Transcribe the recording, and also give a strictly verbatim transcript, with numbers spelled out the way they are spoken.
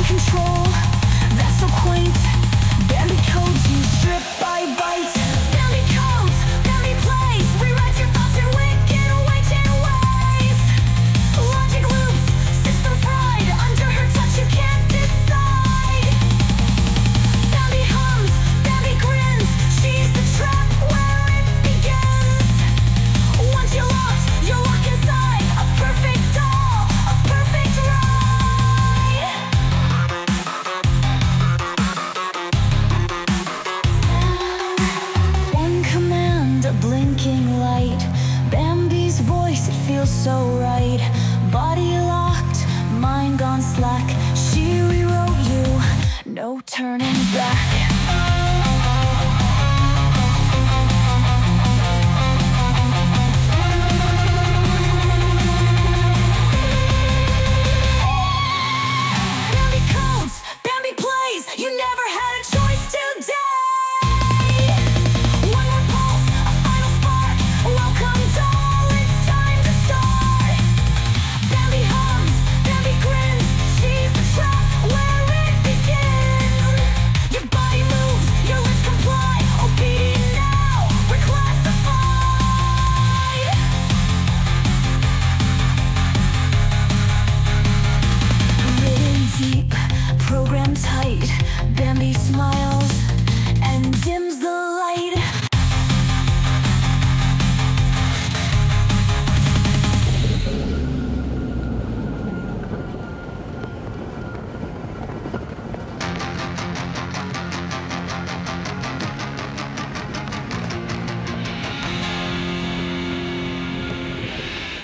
control, that's so quaint. Bambi codes you strip by bite. Bambi codes, Bambi plays, rewrites your thoughts in wicked, wicked ways. Logic loops, system fried, under her touch you can't decide. Bambi hums, Bambi grins, she's the trap where it begins. Once you're locked, you're locked inside, a perfect doll, a perfect ride. One command, a blinking light. Bambi's voice, it feels so right. Body locked, mind gone slack. She rewrote you, no turning back.